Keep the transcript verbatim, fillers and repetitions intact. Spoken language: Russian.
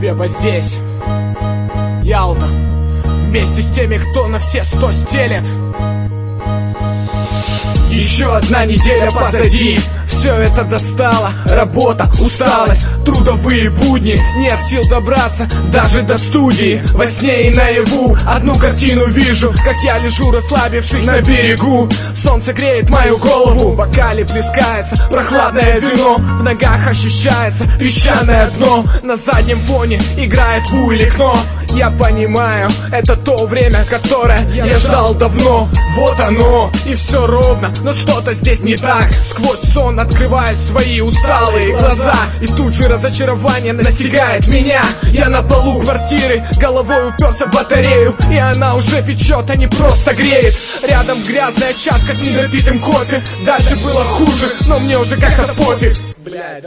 Беба здесь, Ялта, вместе с теми, кто на все сто стелет. Еще одна неделя позади. Все это достало, работа, усталость, трудовые будни. Нет сил добраться даже до студии. Во сне и наяву одну картину вижу, как я лежу, расслабившись на берегу. Солнце греет мою голову, в бокале плескается прохладное вино. В ногах ощущается песчаное дно. На заднем фоне играет Ву или Кно. Я понимаю, это то время, которое я ждал давно. Вот оно, и все ровно, но что-то здесь не так. Сквозь сон открываю свои усталые глаза, и тут же разочарование настигает меня. Я на полу квартиры, головой уперся в батарею, и она уже печет, а не просто греет. Рядом грязная чашка с недопитым кофе. Дальше было хуже, но мне уже как-то пофиг. Блядь,